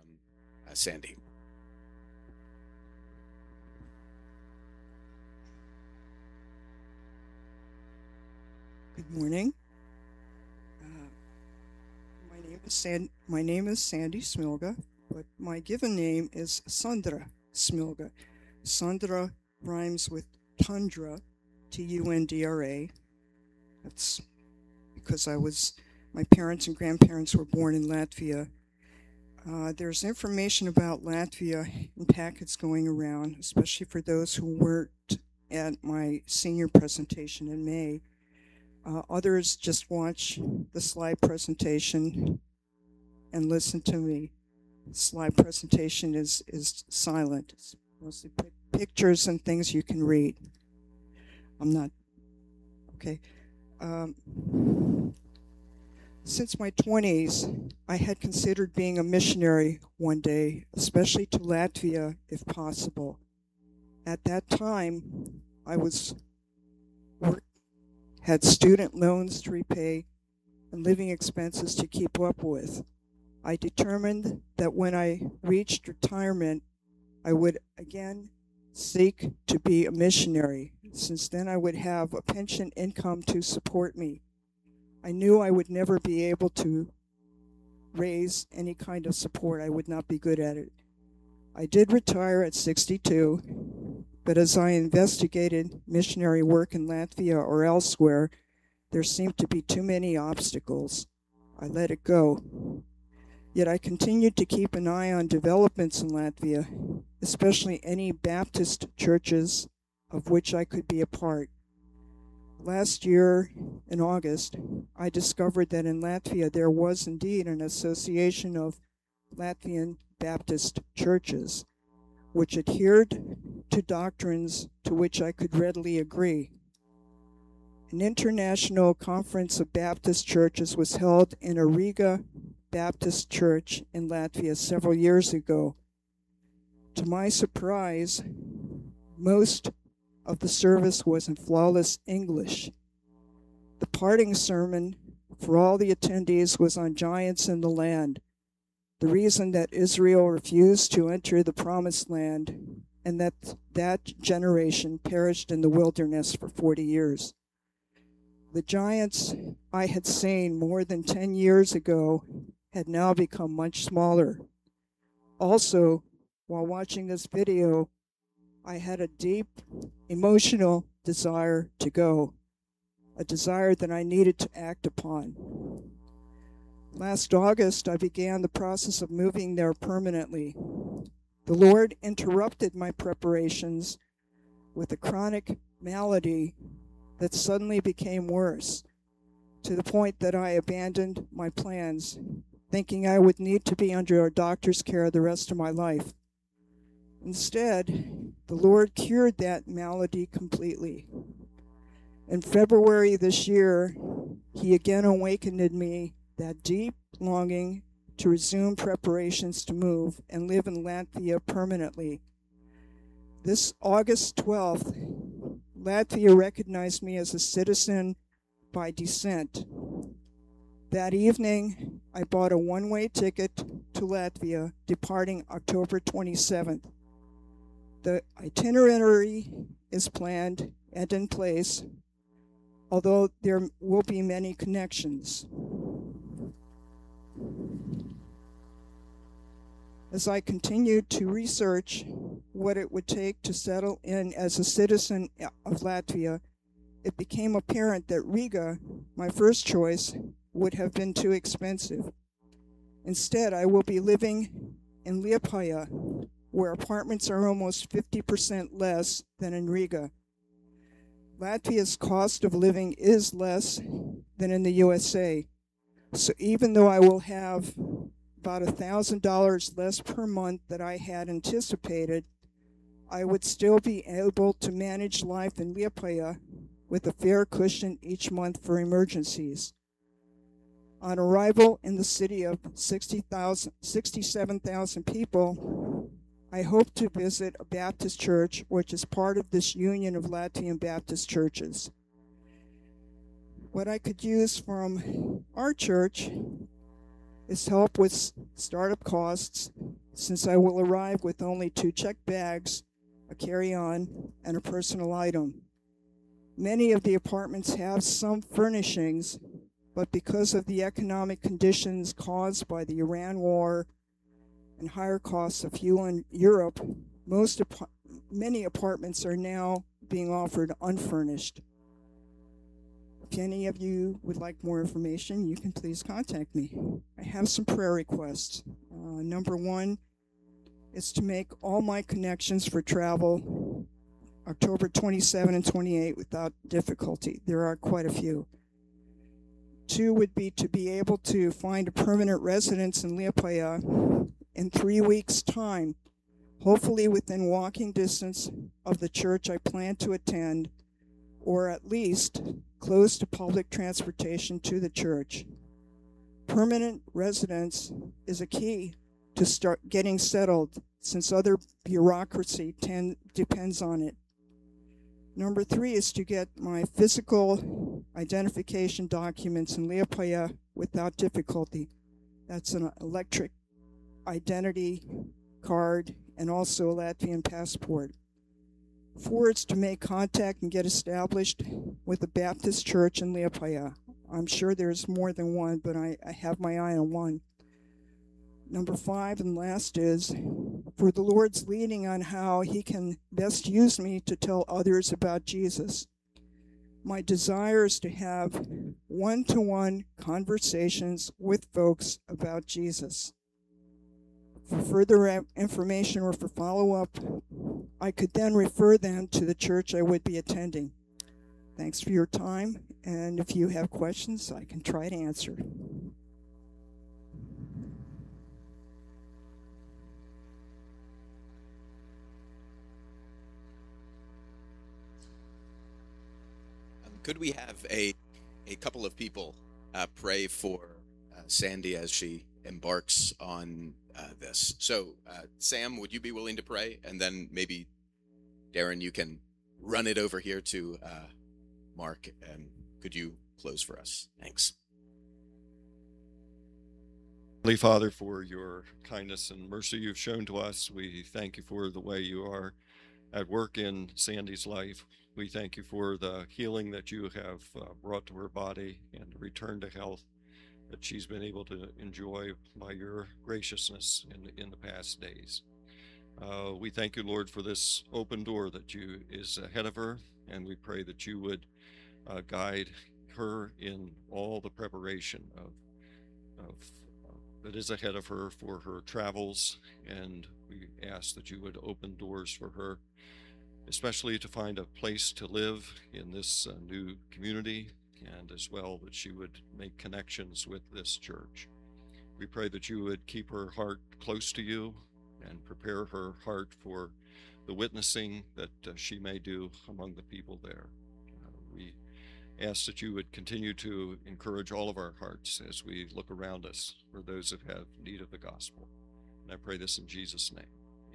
Sandy. Good morning. Uh, my name is Sandy Smilga, but my given name is Sandra Smilga. Sandra rhymes with tundra, Tundra. That's because my parents and grandparents were born in Latvia. There's information about Latvia in packets going around, especially for those who weren't at my senior presentation in May. Others just watch the slide presentation and listen to me. Slide presentation is silent. It's mostly pictures and things you can read. I'm not, okay. Since my 20s, I had considered being a missionary one day, especially to Latvia if possible. At that time, I had student loans to repay and living expenses to keep up with. I determined that when I reached retirement, I would again seek to be a missionary, since then I would have a pension income to support me. I knew I would never be able to raise any kind of support. I would not be good at it. I did retire at 62, but as I investigated missionary work in Latvia or elsewhere, there seemed to be too many obstacles. I let it go. Yet I continued to keep an eye on developments in Latvia, especially any Baptist churches of which I could be a part. Last year, in August, I discovered that in Latvia there was indeed an association of Latvian Baptist churches, which adhered to doctrines to which I could readily agree. An international conference of Baptist churches was held in a Riga Baptist church in Latvia several years ago. To my surprise, most of the service was in flawless English. The parting sermon for all the attendees was on giants in the land, the reason that Israel refused to enter the promised land, and that generation perished in the wilderness for 40 years. The giants I had seen more than 10 years ago had now become much smaller. Also, while watching this video, I had a deep emotional desire to go, a desire that I needed to act upon. Last August, I began the process of moving there permanently. The Lord interrupted my preparations with a chronic malady that suddenly became worse, to the point that I abandoned my plans, thinking I would need to be under a doctor's care the rest of my life. Instead, the Lord cured that malady completely. In February this year, He again awakened in me that deep longing to resume preparations to move and live in Latvia permanently. This August 12th, Latvia recognized me as a citizen by descent. That evening, I bought a one-way ticket to Latvia, departing October 27th. The itinerary is planned and in place, although there will be many connections. As I continued to research what it would take to settle in as a citizen of Latvia, it became apparent that Riga, my first choice, would have been too expensive. Instead, I will be living in Liepāja, where apartments are almost 50% less than in Riga. Latvia's cost of living is less than in the USA. So even though I will have about $1,000 less per month than I had anticipated, I would still be able to manage life in Liepāja with a fair cushion each month for emergencies. On arrival in the city of 67,000 people, I hope to visit a Baptist church, which is part of this union of Latvian Baptist churches. What I could use from our church is help with startup costs since I will arrive with only 2 check bags, a carry-on, and a personal item. Many of the apartments have some furnishings, but because of the economic conditions caused by the Iran war and higher costs of fuel in Europe, many apartments are now being offered unfurnished. If any of you would like more information, you can please contact me. I have some prayer requests. Number 1 is to make all my connections for travel October 27 and 28 without difficulty. There are quite a few. 2 would be to be able to find a permanent residence in Liepaja in 3 weeks' time, hopefully within walking distance of the church I plan to attend, or at least close to public transportation to the church. Permanent residence is a key to start getting settled, since other bureaucracy depends on it. Number 3 is to get my physical identification documents in Liepaja without difficulty. That's an electric identity card and also a Latvian passport. 4 is to make contact and get established with a Baptist church in Liepaja. I'm sure there's more than one, but I have my eye on one. Number 5 and last is for the Lord's leading on how he can best use me to tell others about Jesus. My desire is to have one-to-one conversations with folks about Jesus. For further information or for follow-up, I could then refer them to the church I would be attending. Thanks for your time, and if you have questions, I can try to answer. Could we have a couple of people pray for Sandy as she embarks on this? So, Sam, would you be willing to pray? And then maybe, Darren, you can run it over here to Mark, and could you close for us? Thanks. Holy Father, for your kindness and mercy you've shown to us, we thank you for the way you are at work in Sandy's life. We thank you for the healing that you have brought to her body and the return to health that she's been able to enjoy by your graciousness in the past days. We thank you, Lord, for this open door that is ahead of her, and we pray that you would guide her in all the preparation of that is ahead of her for her travels, and we ask that you would open doors for her, especially to find a place to live in this new community, and as well that she would make connections with this church. We pray that you would keep her heart close to you and prepare her heart for the witnessing that she may do among the people there. We ask that you would continue to encourage all of our hearts as we look around us for those who have need of the gospel. And I pray this in Jesus' name.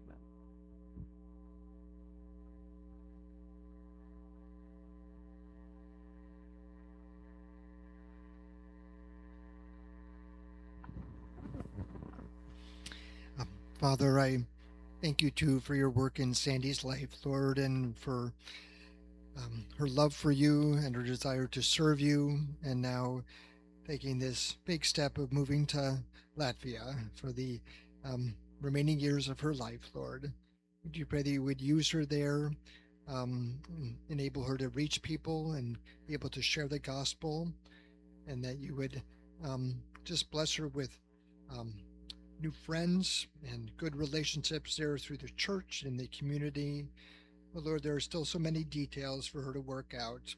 Father, I thank you too for your work in Sandy's life, Lord, and for her love for you and her desire to serve you, and now taking this big step of moving to Latvia for the remaining years of her life, Lord. Would you pray that you would use her there, enable her to reach people and be able to share the gospel, and that you would just bless her with new friends and good relationships there through the church and the community. But Lord, there are still so many details for her to work out.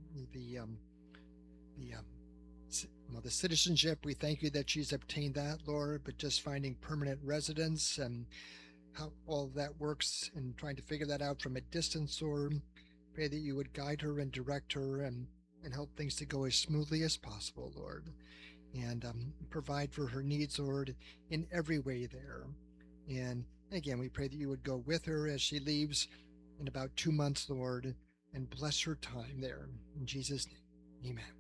The citizenship, we thank you that she's obtained that, Lord, but just finding permanent residence and how all of that works and trying to figure that out from a distance, Lord. Pray that you would guide her and direct her and help things to go as smoothly as possible, Lord. And provide for her needs, Lord, in every way there. And again, we pray that you would go with her as she leaves in about 2 months, Lord, and bless her time there. In Jesus' name, amen.